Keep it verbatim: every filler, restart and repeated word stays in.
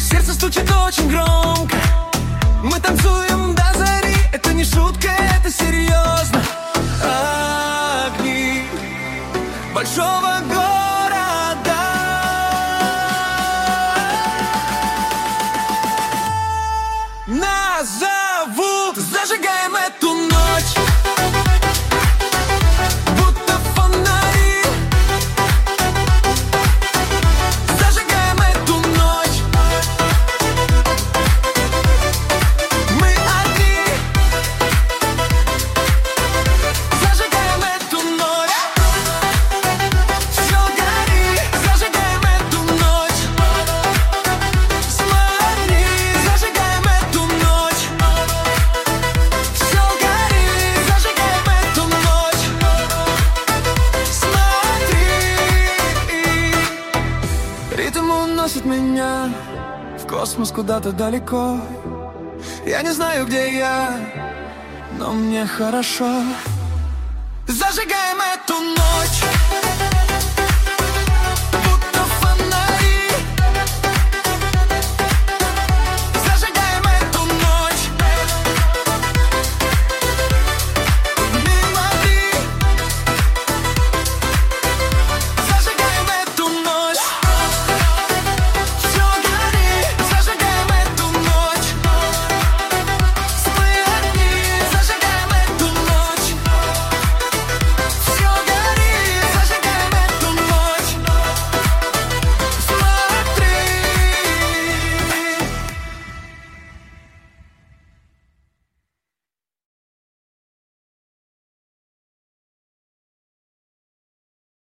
Сердце стучит очень громко. Мы танцуем до зари. Это не шутка, это серьезно. Огни большого города нас зовут. Зажигаем эту ночь, будто фонари. Зажигаем эту ночь. Мы одни. Зажигаем эту ночь. Все гори. Зажигаем эту ночь. Смотри. Зажигаем эту ночь. Все гори. Зажигаем эту ночь. Смотри. Ритм уносит меня в космос куда-то далеко. Я не знаю, где я, но мне хорошо. Зажигаем эту ночь.